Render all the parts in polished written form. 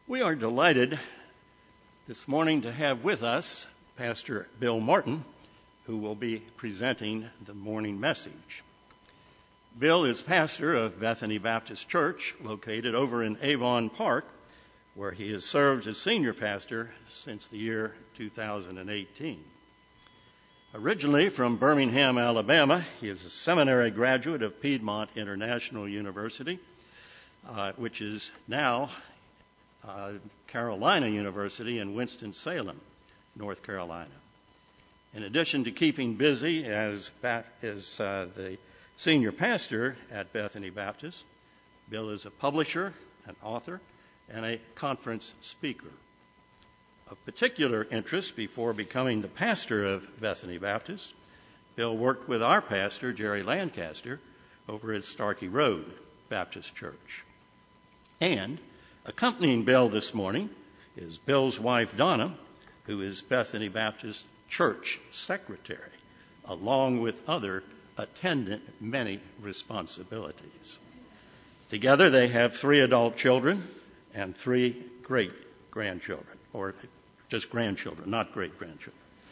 We are delighted this morning to have with us Pastor Bill Martin, who will be presenting the morning message. Bill is pastor of Bethany Baptist Church, located over in Avon Park, where he has served as senior pastor since the year 2018. Originally from Birmingham, Alabama, he is a seminary graduate of Piedmont International University, which is now Carolina University in Winston-Salem, North Carolina. In addition to keeping busy as the senior pastor at Bethany Baptist, Bill is a publisher, an author, and a conference speaker. Of particular interest before becoming the pastor of Bethany Baptist, Bill worked with our pastor, Jerry Lancaster, over at Starkey Road Baptist Church. And accompanying Bill this morning is Bill's wife, Donna, who is Bethany Baptist Church Secretary, along with other attendant many responsibilities. Together they have 3 adult children and 3 great-grandchildren, or just grandchildren, not great-grandchildren.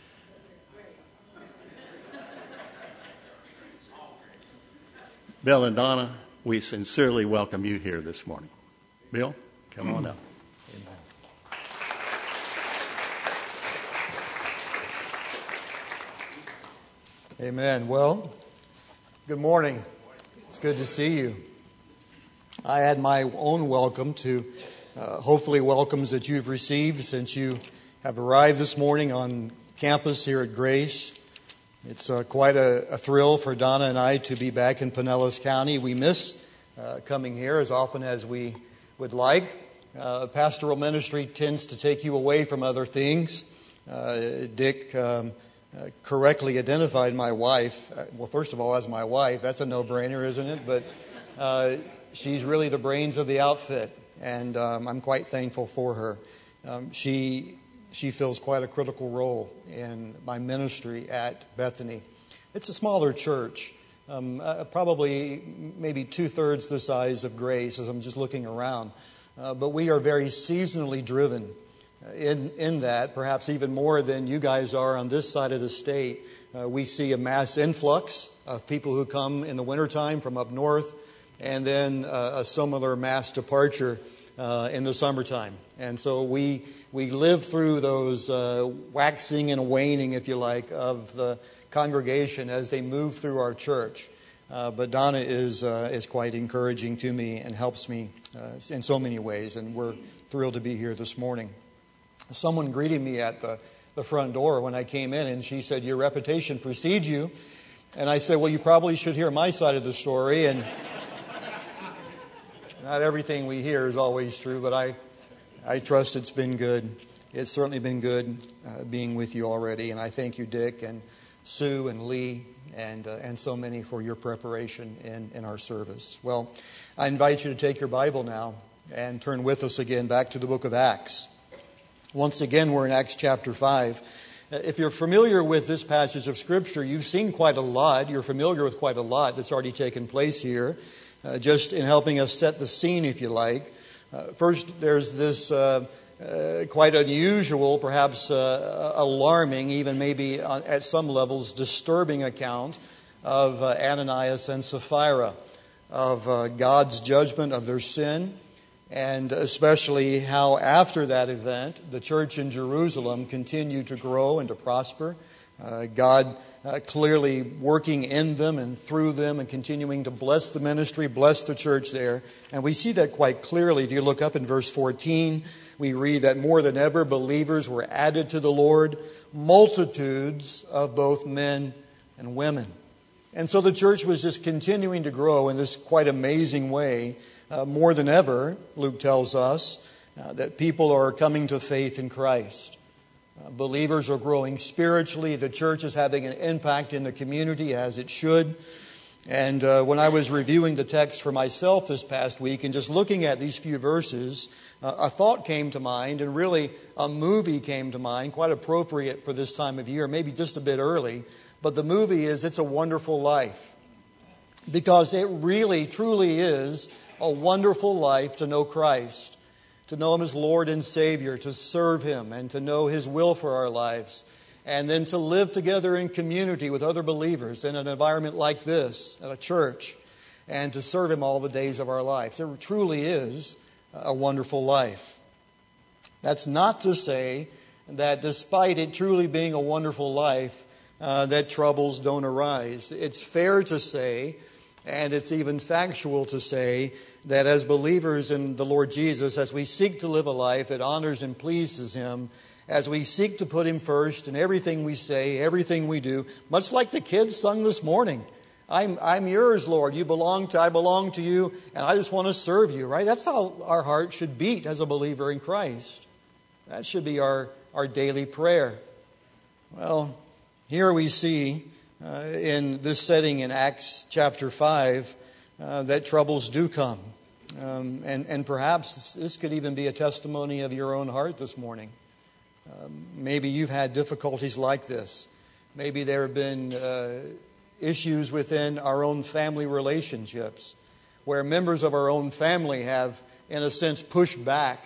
Bill and Donna, we sincerely welcome you here this morning. Bill, come on up. Amen. Well, good morning. It's good to see you. I had my own welcome to hopefully welcomes that you've received since you have arrived this morning on campus here at Grace. It's quite a thrill for Donna and I to be back in Pinellas County. We miss coming here as often as we would like. Pastoral ministry tends to take you away from other things. Dick correctly identified my wife. Well, first of all, as my wife, that's a no-brainer, isn't it? But she's really the brains of the outfit, and I'm quite thankful for her. She fills quite a critical role in my ministry at Bethany. It's a smaller church, probably maybe 2/3 the size of Grace as I'm just looking around. But we are very seasonally driven in that, perhaps even more than you guys are on this side of the state. We see a mass influx of people who come in the wintertime from up north, and then a similar mass departure in the summertime. And so we live through those waxing and waning, if you like, of the congregation as they move through our church. But Donna is quite encouraging to me and helps me in so many ways, and we're thrilled to be here this morning. Someone greeted me at the front door when I came in, and she said, "Your reputation precedes you." And I said, "Well, you probably should hear my side of the story." And not everything we hear is always true, but I trust it's been good. It's certainly been good being with you already, and I thank you, Dick and Sue and Lee and so many for your preparation in our service. Well, I invite you to take your Bible now and turn with us again back to the book of Acts. Once again, we're in Acts chapter 5. If you're familiar with this passage of Scripture, you've seen quite a lot. You're familiar with quite a lot that's already taken place here, just in helping us set the scene, if you like. First, there's this quite unusual, perhaps alarming, even maybe at some levels disturbing account of Ananias and Sapphira, of God's judgment of their sin, and especially how after that event, the church in Jerusalem continued to grow and to prosper. God clearly working in them and through them and continuing to bless the ministry, bless the church there. And we see that quite clearly. If you look up in verse 14, we read that more than ever believers were added to the Lord, multitudes of both men and women. And so the church was just continuing to grow in this quite amazing way. More than ever, Luke tells us that people are coming to faith in Christ. Believers are growing spiritually. The church is having an impact in the community as it should. And when I was reviewing the text for myself this past week and just looking at these few verses, a thought came to mind, and really a movie came to mind, quite appropriate for this time of year, maybe just a bit early. But the movie is It's a Wonderful Life, because it really, truly is a wonderful life to know Christ. to know Him as Lord and Savior, to serve Him and to know His will for our lives, and then to live together in community with other believers in an environment like this, at a church, and to serve Him all the days of our lives. It truly is a wonderful life. That's not to say that despite it truly being a wonderful life, that troubles don't arise. It's fair to say, and it's even factual to say, that as believers in the Lord Jesus, as we seek to live a life that honors and pleases Him, as we seek to put Him first in everything we say, everything we do, much like the kids sung this morning, I'm yours, Lord. I belong to you, and I just want to serve you, right? That's how our heart should beat as a believer in Christ. That should be our daily prayer. Well, here we see in this setting in Acts chapter 5 that troubles do come. And perhaps this could even be a testimony of your own heart this morning. Maybe you've had difficulties like this. Maybe there have been issues within our own family relationships where members of our own family have, in a sense, pushed back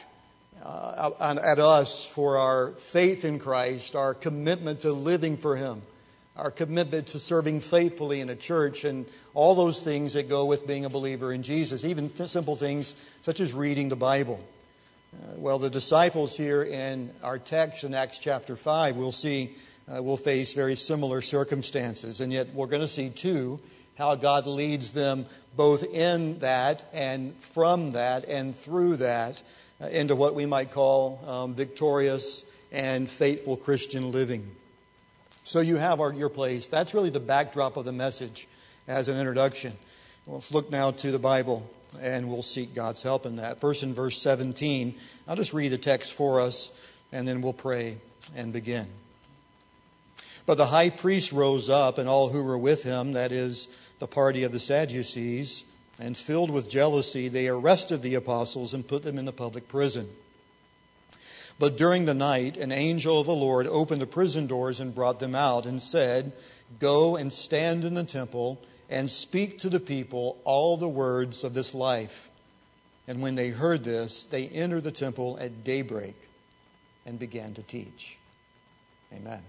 at us for our faith in Christ, our commitment to living for Him, our commitment to serving faithfully in a church, and all those things that go with being a believer in Jesus, even simple things such as reading the Bible. Well, the disciples here in our text in Acts chapter 5, we'll see, will face very similar circumstances. And yet we're going to see, too, how God leads them both in that and from that and through that into what we might call victorious and faithful Christian living. So you have your place. That's really the backdrop of the message as an introduction. Let's look now to the Bible, and we'll seek God's help in that. First in verse 17, I'll just read the text for us, and then we'll pray and begin. But the high priest rose up, and all who were with him, that is, the party of the Sadducees, and filled with jealousy, they arrested the apostles and put them in the public prison. But during the night, an angel of the Lord opened the prison doors and brought them out and said, "Go and stand in the temple and speak to the people all the words of this life." And when they heard this, they entered the temple at daybreak and began to teach. Amen.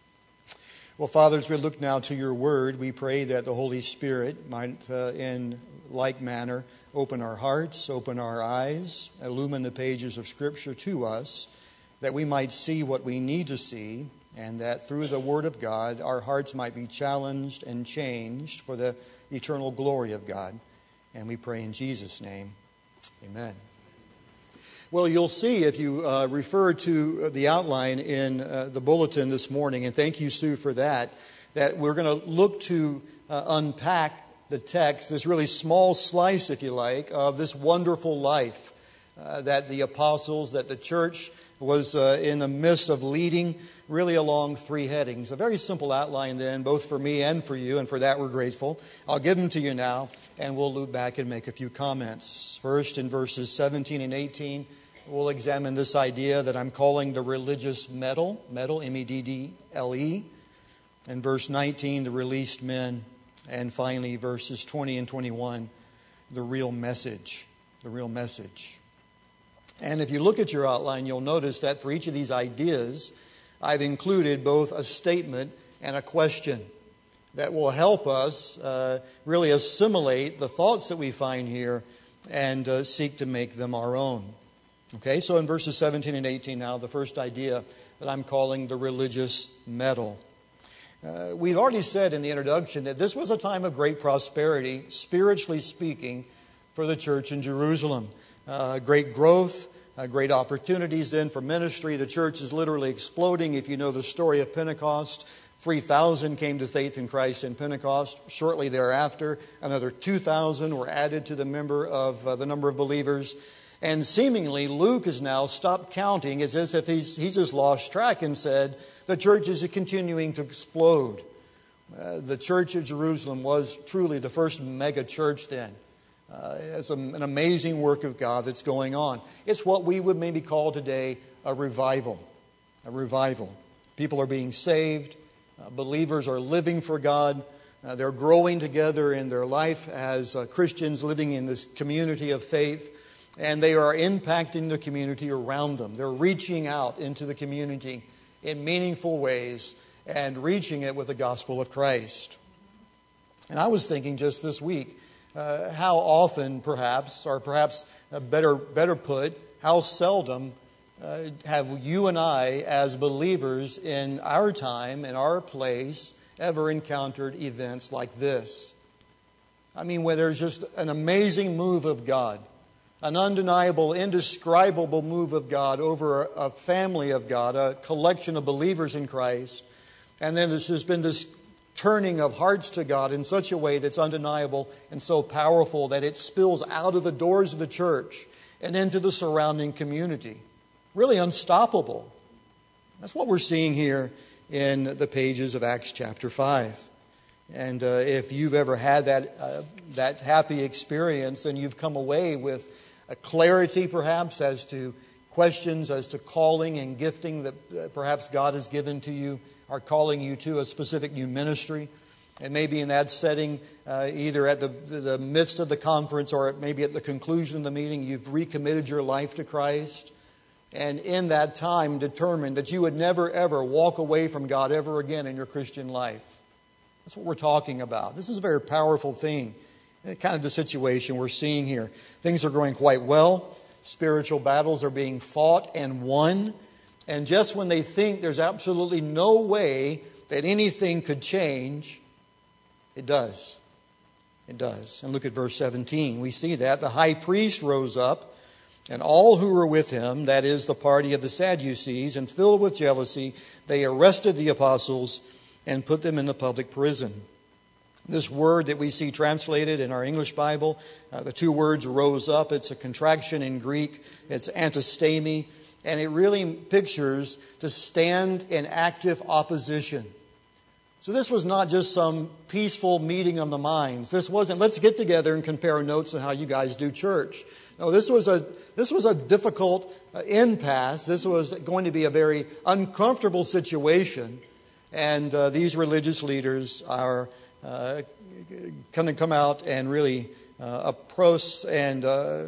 Well, Father, as we look now to your word, we pray that the Holy Spirit might, in like manner, open our hearts, open our eyes, illumine the pages of Scripture to us, that we might see what we need to see, and that through the Word of God, our hearts might be challenged and changed for the eternal glory of God. And we pray in Jesus' name. Amen. Well, you'll see if you refer to the outline in the bulletin this morning, and thank you, Sue, for that we're going to look to unpack the text, this really small slice, if you like, of this wonderful life that the apostles, that the church was in the midst of leading, really along three headings. A very simple outline then, both for me and for you, and for that we're grateful. I'll give them to you now, and we'll loop back and make a few comments. First, in verses 17 and 18, we'll examine this idea that I'm calling the religious meddle, M-E-D-D-L-E. And verse 19, the released men. And finally, verses 20 and 21, the real message. The real message. And if you look at your outline, you'll notice that for each of these ideas, I've included both a statement and a question that will help us really assimilate the thoughts that we find here and seek to make them our own. Okay, so in verses 17 and 18 now, the first idea that I'm calling the religious meddle. We've already said in the introduction that this was a time of great prosperity, spiritually speaking, for the church in Jerusalem. Great growth, great opportunities then for ministry. The church is literally exploding. If you know the story of Pentecost, 3,000 came to faith in Christ in Pentecost. Shortly thereafter, another 2,000 were added to the number of believers. And seemingly, Luke has now stopped counting. It's as if he's just lost track and said, the church is continuing to explode. The church of Jerusalem was truly the first mega church then. It's an amazing work of God that's going on. It's what we would maybe call today a revival. A revival. People are being saved. Believers are living for God. They're growing together in their life as Christians living in this community of faith. and they are impacting the community around them. They're reaching out into the community in meaningful ways and reaching it with the gospel of Christ. And I was thinking just this week, how often perhaps, or perhaps better put, how seldom have you and I as believers in our time, in our place, ever encountered events like this. I mean, where there's just an amazing move of God, an undeniable, indescribable move of God over a family of God, a collection of believers in Christ. And then there's just been this turning of hearts to God in such a way that's undeniable and so powerful that it spills out of the doors of the church and into the surrounding community. Really unstoppable. That's what we're seeing here in the pages of Acts chapter 5. And if you've ever had that happy experience, then you've come away with a clarity perhaps as to questions as to calling and gifting that perhaps God has given to you, or calling you to a specific new ministry. And maybe in that setting, either at the midst of the conference or maybe at the conclusion of the meeting, you've recommitted your life to Christ. And in that time determined that you would never ever walk away from God ever again in your Christian life. That's what we're talking about. This is a very powerful thing. Kind of the situation we're seeing here. Things are going quite well. Spiritual battles are being fought and won. And just when they think there's absolutely no way that anything could change, it does. It does. And look at verse 17. We see that. The high priest rose up, and all who were with him, that is the party of the Sadducees, and filled with jealousy, they arrested the apostles and put them in the public prison. This word that we see translated in our English Bible, the two words rose up, it's a contraction in Greek, it's antistemi, and it really pictures to stand in active opposition. So this was not just some peaceful meeting of the minds. This wasn't, let's get together and compare notes on how you guys do church. No, this was a difficult impasse. This was going to be a very uncomfortable situation. And these religious leaders are going to come out and really oppose and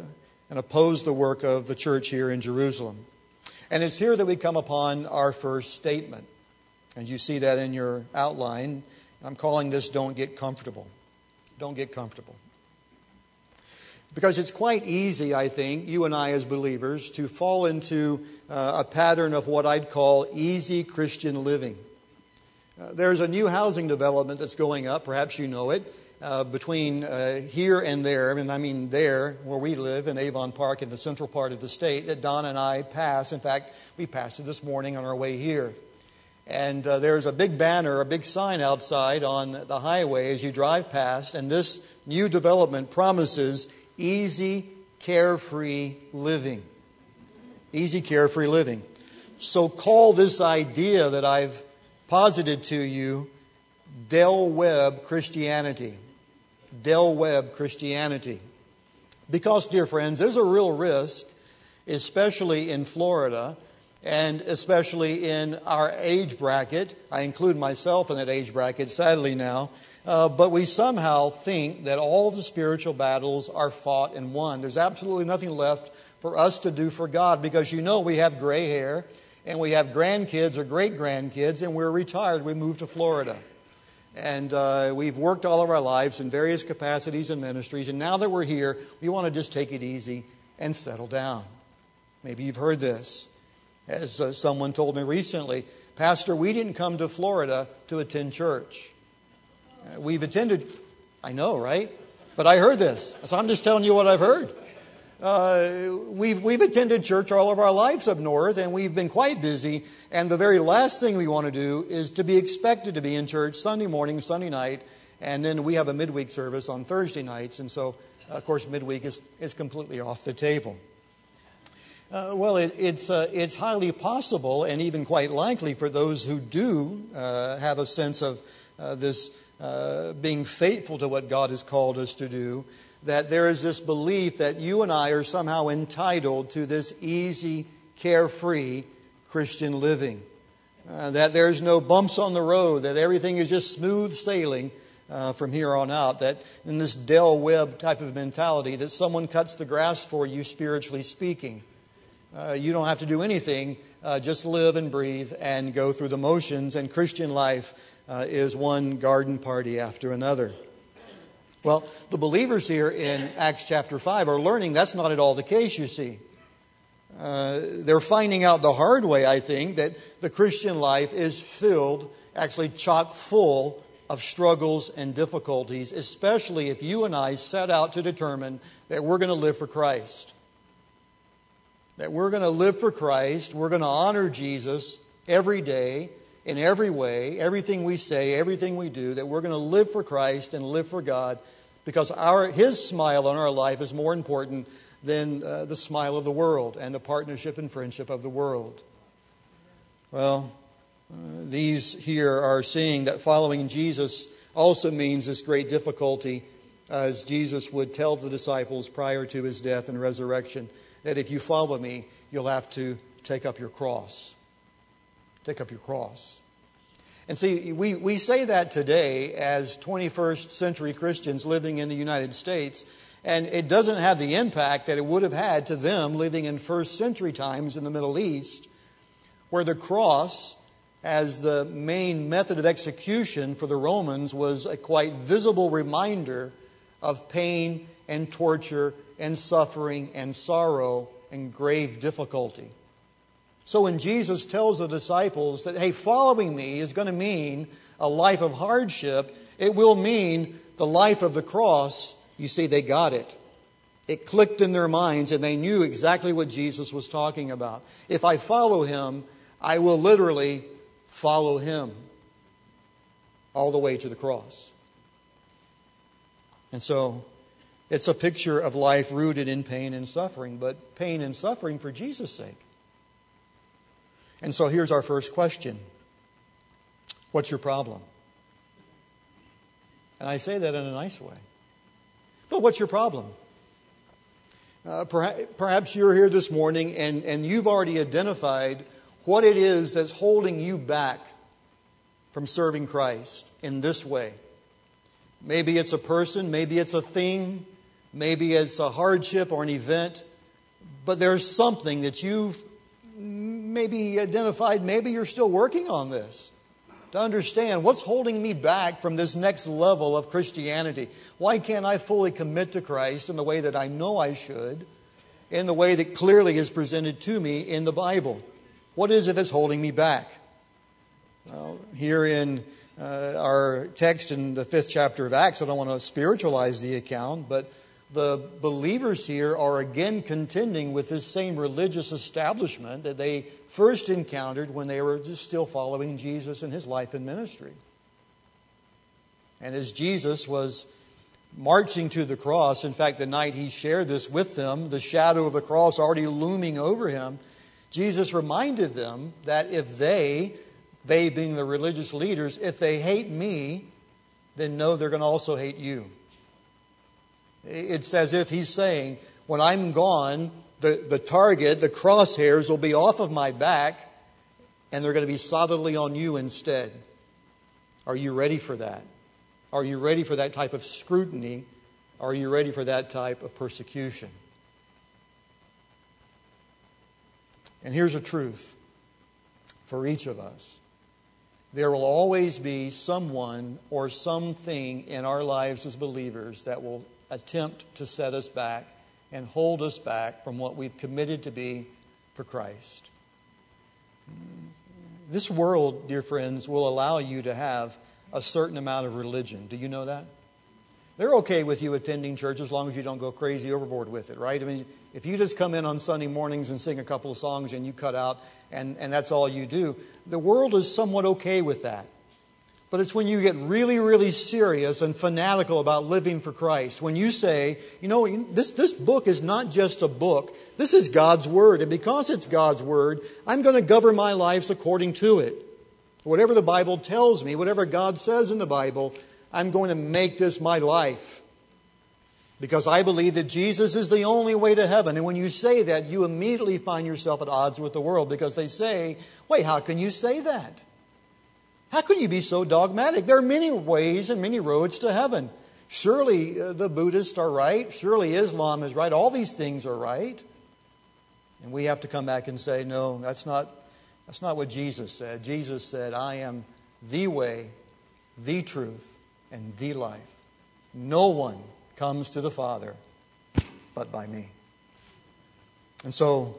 oppose the work of the church here in Jerusalem. And it's here that we come upon our first statement. And you see that in your outline. I'm calling this Don't Get Comfortable. Don't get comfortable. Because it's quite easy, I think, you and I as believers, to fall into a pattern of what I'd call easy Christian living. There's a new housing development that's going up, perhaps you know it, between here and there, and I mean there, where we live in Avon Park in the central part of the state, that Don and I pass. In fact, we passed it this morning on our way here. And there's a big banner, a big sign outside on the highway as you drive past, and this new development promises easy, carefree living. Easy, carefree living. So call this idea that I've posited to you Del Webb Christianity. Del Webb Christianity. Because, dear friends, there's a real risk, especially in Florida, and especially in our age bracket. I include myself in that age bracket, sadly now. But we somehow think that all the spiritual battles are fought and won. There's absolutely nothing left for us to do for God, because you know we have gray hair and we have grandkids or great-grandkids, and we're retired. We moved to Florida. And we've worked all of our lives in various capacities and ministries, and now that we're here, we want to just take it easy and settle down. Maybe you've heard this. As someone told me recently, Pastor, we didn't come to Florida to attend church. We've attended, I know, right? But I heard this, so I'm just telling you what I've heard. We've attended church all of our lives up north, and we've been quite busy. And the very last thing we want to do is to be expected to be in church Sunday morning, Sunday night, and then we have a midweek service on Thursday nights. And so, of course, midweek is completely off the table. Well, it's highly possible and even quite likely for those who do have a sense of this being faithful to what God has called us to do, that there is this belief that you and I are somehow entitled to this easy, carefree Christian living. That there's no bumps on the road, that everything is just smooth sailing from here on out, that in this Del Webb type of mentality, that someone cuts the grass for you, spiritually speaking. You don't have to do anything, just live and breathe and go through the motions, and Christian life is one garden party after another. Well, the believers here in Acts chapter 5 are learning that's not at all the case, you see. They're finding out the hard way, I think, that the Christian life is filled, actually chock full of struggles and difficulties, especially if you and I set out to determine that we're going to live for Christ. That we're going to live for Christ, we're going to honor Jesus every day, in every way, everything we say, everything we do, that we're going to live for Christ and live for God, because His smile on our life is more important than the smile of the world and the partnership and friendship of the world. Well, these here are seeing that following Jesus also means this great difficulty, as Jesus would tell the disciples prior to His death and resurrection, that if you follow me, you'll have to take up your cross. Take up your cross. And see, we say that today as 21st century Christians living in the United States, and it doesn't have the impact that it would have had to them living in first century times in the Middle East, where the cross, as the main method of execution for the Romans, was a quite visible reminder of pain and torture and suffering and sorrow and grave difficulty. So when Jesus tells the disciples that, hey, following me is going to mean a life of hardship, it will mean the life of the cross, you see, they got it. It clicked in their minds and they knew exactly what Jesus was talking about. If I follow Him, I will literally follow Him all the way to the cross. And so it's a picture of life rooted in pain and suffering, but pain and suffering for Jesus' sake. And so here's our first question. What's your problem? And I say that in a nice way. But what's your problem? Perhaps you're here this morning and you've already identified what it is that's holding you back from serving Christ in this way. Maybe it's a person, maybe it's a thing, maybe it's a hardship or an event, but there's something that you've maybe identified, maybe you're still working on this, to understand what's holding me back from this next level of Christianity. Why can't I fully commit to Christ in the way that I know I should, in the way that clearly is presented to me in the Bible? What is it that's holding me back? Well, here in our text in the 5th chapter of Acts, I don't want to spiritualize the account, but the believers here are again contending with this same religious establishment that they first encountered when they were just still following Jesus in His life and ministry. And as Jesus was marching to the cross, in fact, the night He shared this with them, the shadow of the cross already looming over Him, Jesus reminded them that if they being the religious leaders, if they hate me, then know they're going to also hate you. It's as if He's saying, when I'm gone, the target, the crosshairs will be off of my back, and they're going to be solidly on you instead. Are you ready for that? Are you ready for that type of scrutiny? Are you ready for that type of persecution? And here's a truth for each of us. There will always be someone or something in our lives as believers that will attempt to set us back and hold us back from what we've committed to be for Christ. This world, dear friends, will allow you to have a certain amount of religion. Do you know that? They're okay with you attending church as long as you don't go crazy overboard with it, right? I mean, if you just come in on Sunday mornings and sing a couple of songs and you cut out and that's all you do, the world is somewhat okay with that. But it's when you get really, really serious and fanatical about living for Christ. When you say, this book is not just a book. This is God's Word. And because it's God's Word, I'm going to govern my lives according to it. Whatever the Bible tells me, whatever God says in the Bible, I'm going to make this my life. Because I believe that Jesus is the only way to heaven. And when you say that, you immediately find yourself at odds with the world. Because they say, wait, how can you say that? How can you be so dogmatic? There are many ways and many roads to heaven. Surely the Buddhists are right. Surely Islam is right. All these things are right. And we have to come back and say, no, that's not what Jesus said. Jesus said, I am the way, the truth, and the life. No one comes to the Father but by me. And so,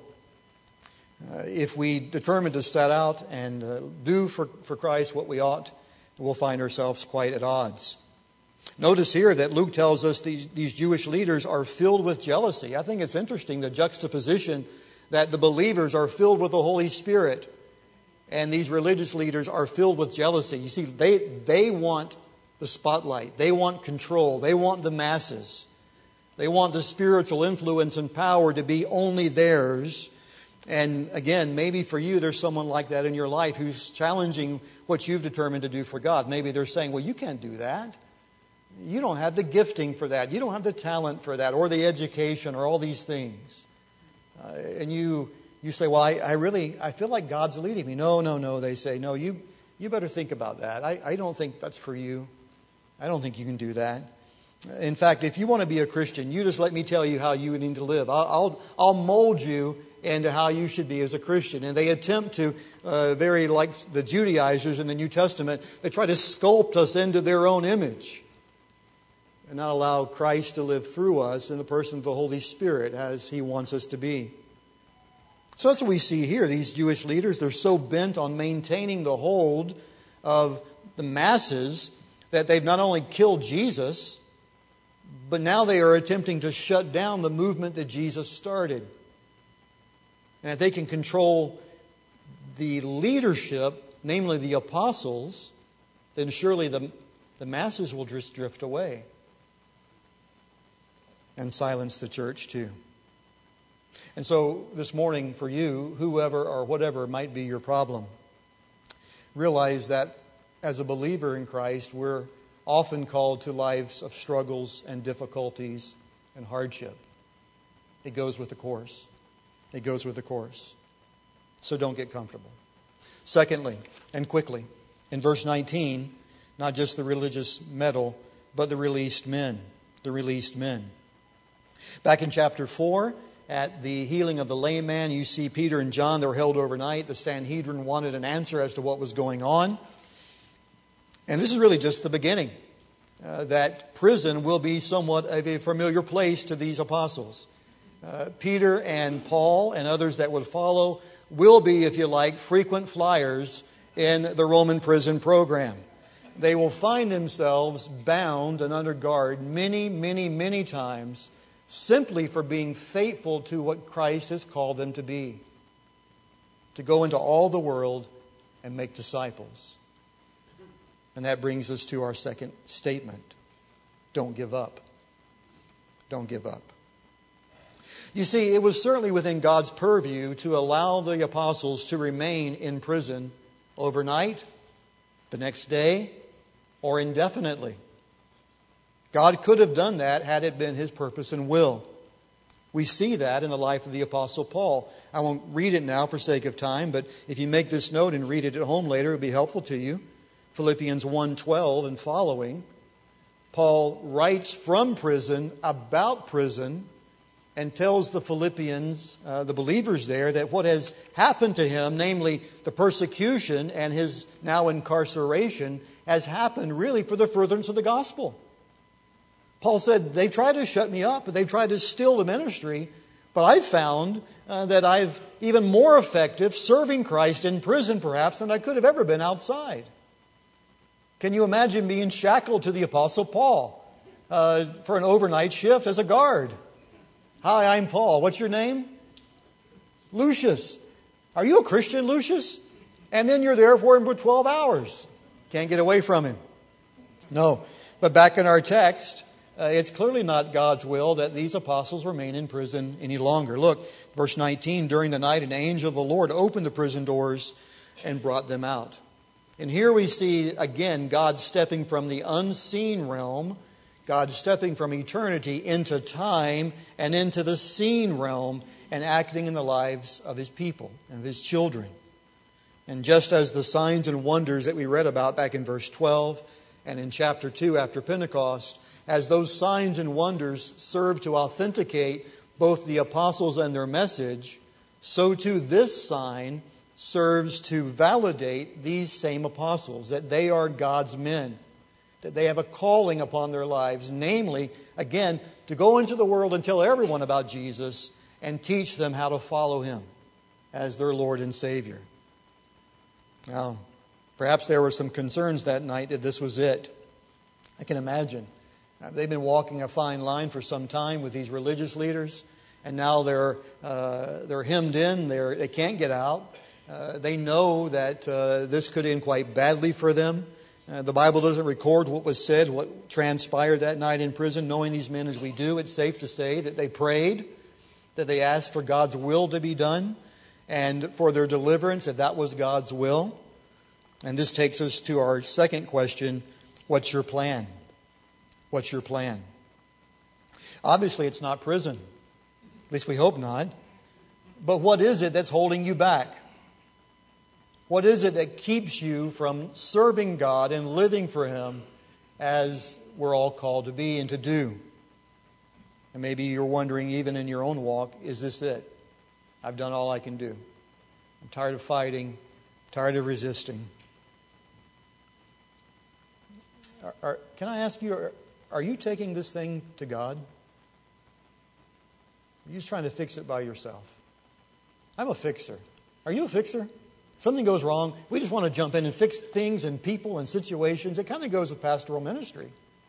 if we determine to set out and do for Christ what we ought, we'll find ourselves quite at odds. Notice here that Luke tells us these Jewish leaders are filled with jealousy. I think it's interesting, the juxtaposition that the believers are filled with the Holy Spirit and these religious leaders are filled with jealousy. You see, they want the spotlight. They want control. They want the masses. They want the spiritual influence and power to be only theirs. And again, maybe for you, there's someone like that in your life who's challenging what you've determined to do for God. Maybe they're saying, well, you can't do that. You don't have the gifting for that. You don't have the talent for that or the education or all these things. And you say, well, I feel like God's leading me. No. They say, no, you better think about that. I don't think that's for you. I don't think you can do that. In fact, if you want to be a Christian, you just let me tell you how you need to live. I'll mold you into how you should be as a Christian. And they attempt to, very like the Judaizers in the New Testament, they try to sculpt us into their own image and not allow Christ to live through us in the person of the Holy Spirit as He wants us to be. So that's what we see here. These Jewish leaders, they're so bent on maintaining the hold of the masses that they've not only killed Jesus, but now they are attempting to shut down the movement that Jesus started. And if they can control the leadership, namely the apostles, then surely the masses will just drift away and silence the church too. And so this morning for you, whoever or whatever might be your problem, realize that as a believer in Christ, we're often called to lives of struggles and difficulties and hardship. It goes with the course. It goes with the course. So don't get comfortable. Secondly, and quickly, in verse 19, not just the religious medal, but the released men. The released men. Back in chapter 4, at the healing of the lame man, you see Peter and John, they were held overnight. The Sanhedrin wanted an answer as to what was going on. And this is really just the beginning. That prison will be somewhat of a familiar place to these apostles. Peter and Paul and others that would follow will be, if you like, frequent flyers in the Roman prison program. They will find themselves bound and under guard many times simply for being faithful to what Christ has called them to be. To go into all the world and make disciples. And that brings us to our second statement. Don't give up. Don't give up. You see, it was certainly within God's purview to allow the apostles to remain in prison overnight, the next day, or indefinitely. God could have done that had it been His purpose and will. We see that in the life of the Apostle Paul. I won't read it now for sake of time, but if you make this note and read it at home later, it will be helpful to you. Philippians 1:12 and following. Paul writes from prison about prison and tells the Philippians, the believers there, that what has happened to him, namely the persecution and his now incarceration, has happened really for the furtherance of the gospel. Paul said, they tried to shut me up, they tried to still the ministry, but I've found that I've even more effective serving Christ in prison perhaps than I could have ever been outside. Can you imagine being shackled to the Apostle Paul for an overnight shift as a guard? Hi, I'm Paul. What's your name? Lucius. Are you a Christian, Lucius? And then you're there for him for 12 hours. Can't get away from him. No. But back in our text, it's clearly not God's will that these apostles remain in prison any longer. Look, verse 19, during the night an angel of the Lord opened the prison doors and brought them out. And here we see, again, God stepping from the unseen realm, God stepping from eternity into time and into the seen realm and acting in the lives of His people and of His children. And just as the signs and wonders that we read about back in verse 12 and in chapter 2 after Pentecost, as those signs and wonders serve to authenticate both the apostles and their message, so too this sign serves to validate these same apostles, that they are God's men, that they have a calling upon their lives, namely, again, to go into the world and tell everyone about Jesus and teach them how to follow Him as their Lord and Savior. Now, perhaps there were some concerns that night that this was it. I can imagine. They've been walking a fine line for some time with these religious leaders, and now they're hemmed in. They can't get out. They know that this could end quite badly for them. The Bible doesn't record what was said, what transpired that night in prison. Knowing these men as we do, it's safe to say that they prayed, that they asked for God's will to be done, and for their deliverance, if that was God's will. And this takes us to our second question: what's your plan? What's your plan? Obviously, it's not prison. At least we hope not. But what is it that's holding you back? What is it that keeps you from serving God and living for Him as we're all called to be and to do? And maybe you're wondering, even in your own walk, is this it? I've done all I can do. I'm tired of fighting, tired of resisting. Can I ask you, are you taking this thing to God? Are you just trying to fix it by yourself? I'm a fixer. Are you a fixer? Something goes wrong, we just want to jump in and fix things and people and situations. It kind of goes with pastoral ministry.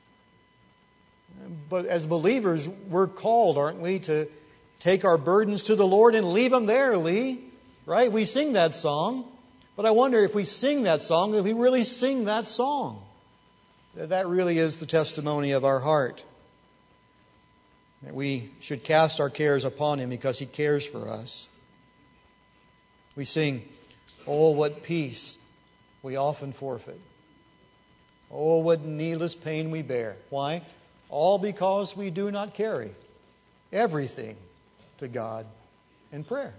But as believers, we're called, aren't we, to take our burdens to the Lord and leave them there, Lee. Right? We sing that song. But I wonder if we sing that song, if we really sing that song. That really is the testimony of our heart. That we should cast our cares upon Him because He cares for us. We sing, "Oh, what peace we often forfeit. Oh, what needless pain we bear." Why? All because we do not carry everything to God in prayer.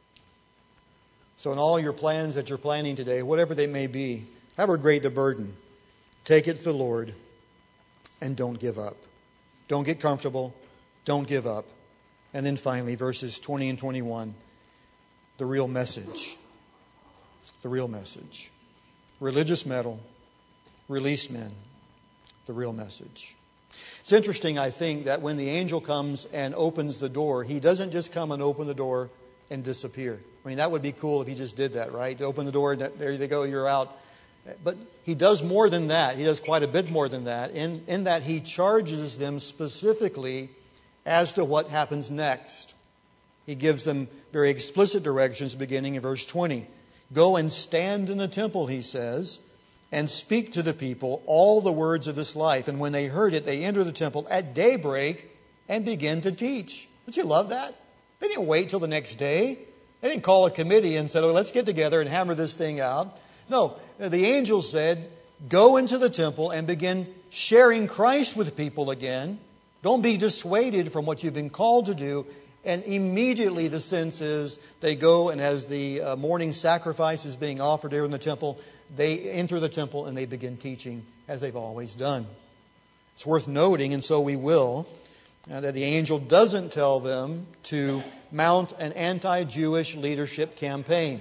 So in all your plans that you're planning today, whatever they may be, however great the burden, take it to the Lord and don't give up. Don't get comfortable. Don't give up. And then finally, verses 20 and 21, the real message. The real message. Religious metal, released men, the real message. It's interesting, I think, that when the angel comes and opens the door, he doesn't just come and open the door and disappear. I mean, that would be cool if he just did that, right? To open the door, there you go, you're out. But he does more than that. He does quite a bit more than that, in that he charges them specifically as to what happens next. He gives them very explicit directions beginning in verse 20. "Go and stand in the temple," he says, "and speak to the people all the words of this life." And when they heard it, they entered the temple at daybreak and began to teach. Don't you love that? They didn't wait till the next day. They didn't call a committee and said, "Oh, let's get together and hammer this thing out." No, the angel said, go into the temple and begin sharing Christ with people again. Don't be dissuaded from what you've been called to do. And immediately the sense is they go, and as the morning sacrifice is being offered there in the temple, they enter the temple and they begin teaching as they've always done. It's worth noting, and so we will, that the angel doesn't tell them to mount an anti-Jewish leadership campaign.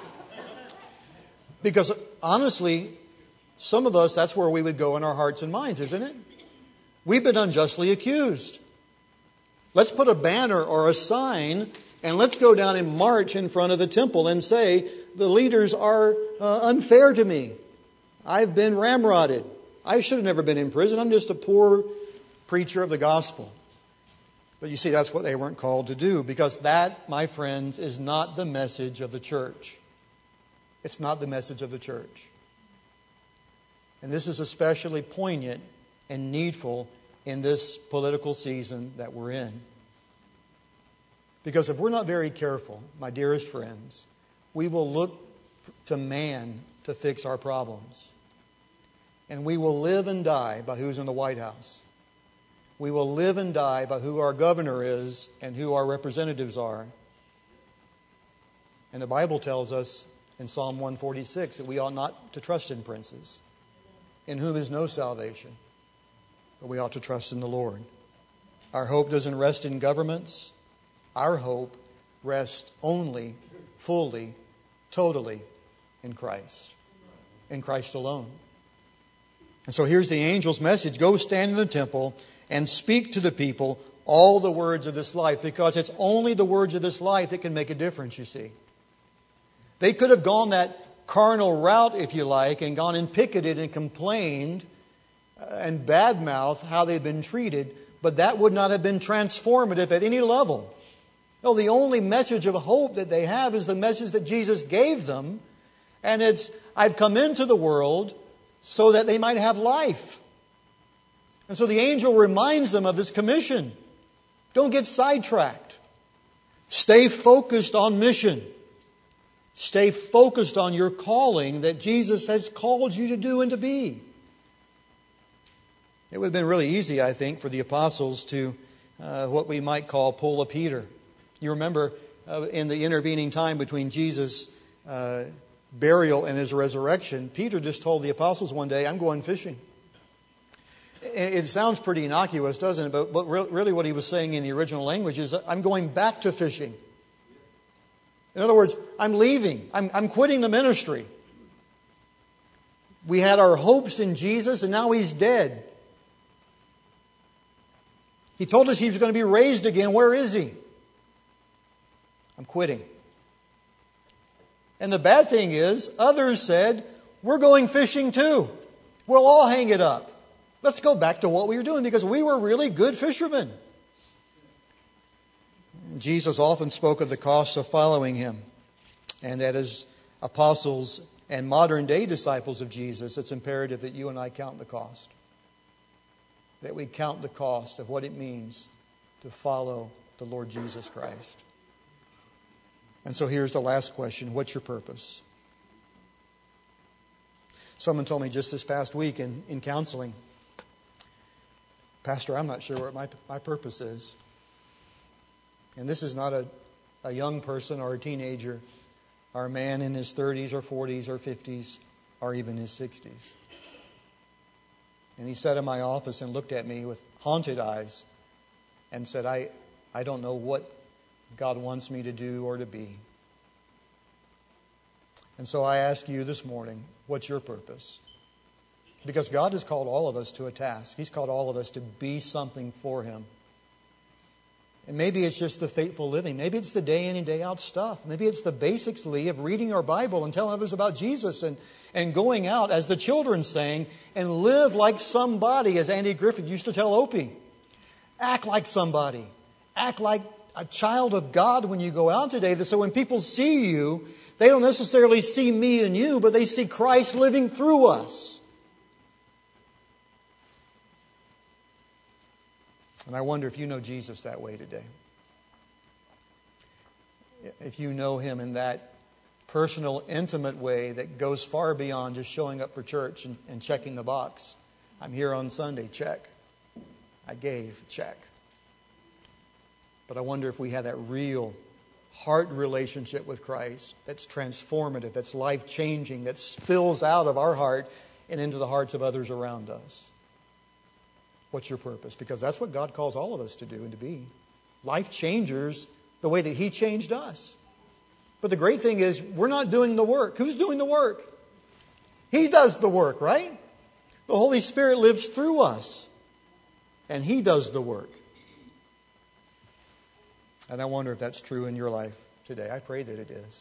Because honestly, some of us, that's where we would go in our hearts and minds, isn't it? We've been unjustly accused. Let's put a banner or a sign and let's go down and march in front of the temple and say, the leaders are unfair to me. I've been ramrodded. I should have never been in prison. I'm just a poor preacher of the gospel. But you see, that's what they weren't called to do, because that, my friends, is not the message of the church. It's not the message of the church. And this is especially poignant and needful in this political season that we're in. Because if we're not very careful, my dearest friends, we will look to man to fix our problems. And we will live and die by who's in the White House. We will live and die by who our governor is and who our representatives are. And the Bible tells us in Psalm 146 that we ought not to trust in princes, in whom is no salvation, but we ought to trust in the Lord. Our hope doesn't rest in governments. Our hope rests only, fully, totally in Christ alone. And so here's the angel's message. Go stand in the temple and speak to the people all the words of this life, because it's only the words of this life that can make a difference, you see. They could have gone that carnal route, if you like, and gone and picketed and complained and badmouthed how they'd been treated, but that would not have been transformative at any level. No, the only message of hope that they have is the message that Jesus gave them, and it's, I've come into the world so that they might have life. And so the angel reminds them of this commission. Don't get sidetracked. Stay focused on mission. Stay focused on your calling that Jesus has called you to do and to be. It would have been really easy, I think, for the apostles to, what we might call, pull a Peter. You remember in the intervening time between Jesus' burial and His resurrection, Peter just told the apostles one day, I'm going fishing. It sounds pretty innocuous, doesn't it? But really what he was saying in the original language is, I'm going back to fishing. In other words, I'm leaving. I'm quitting the ministry. We had our hopes in Jesus, and now He's dead. He told us He was going to be raised again. Where is He? I'm quitting. And the bad thing is, others said, we're going fishing too. We'll all hang it up. Let's go back to what we were doing, because we were really good fishermen. Jesus often spoke of the costs of following Him, and that as apostles and modern day disciples of Jesus, it's imperative that you and I count the cost. That we count the cost of what it means to follow the Lord Jesus Christ. And so here's the last question. What's your purpose? Someone told me just this past week in counseling, Pastor, I'm not sure what my purpose is. And this is not a young person or a teenager or a man in his 30s or 40s or 50s or even his 60s. And he sat in my office and looked at me with haunted eyes and said, I don't know what God wants me to do or to be. And so I ask you this morning, what's your purpose? Because God has called all of us to a task. He's called all of us to be something for Him. And maybe it's just the faithful living. Maybe it's the day in and day out stuff. Maybe it's the basics, Lee, of reading our Bible and telling others about Jesus and going out, as the children sang, and live like somebody, as Andy Griffith used to tell Opie. Act like somebody. Act like a child of God when you go out today. So when people see you, they don't necessarily see me and you, but they see Christ living through us. And I wonder if you know Jesus that way today. If you know Him in that personal, intimate way that goes far beyond just showing up for church and checking the box. I'm here on Sunday, check. I gave, check. But I wonder if we have that real heart relationship with Christ that's transformative, that's life-changing, that spills out of our heart and into the hearts of others around us. What's your purpose? Because that's what God calls all of us to do and to be. Life changers the way that He changed us. But the great thing is, we're not doing the work. Who's doing the work? He does the work, right? The Holy Spirit lives through us. And He does the work. And I wonder if that's true in your life today. I pray that it is.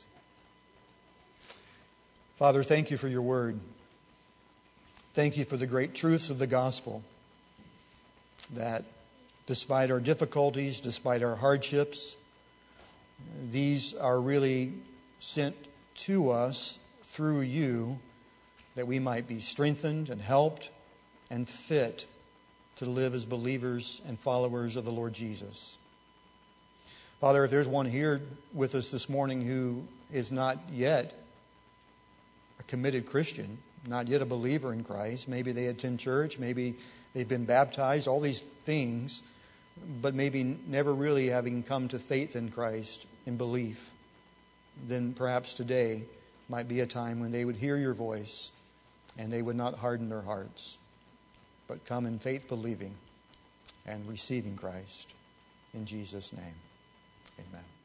Father, thank You for Your Word. Thank You for the great truths of the gospel. That despite our difficulties, despite our hardships, these are really sent to us through You, that we might be strengthened and helped and fit to live as believers and followers of the Lord Jesus. Father, if there's one here with us this morning who is not yet a committed Christian, not yet a believer in Christ, maybe they attend church, maybe they've been baptized, all these things, but maybe never really having come to faith in Christ in belief, then perhaps today might be a time when they would hear your voice and they would not harden their hearts, but come in faith believing and receiving Christ. In Jesus' name, amen.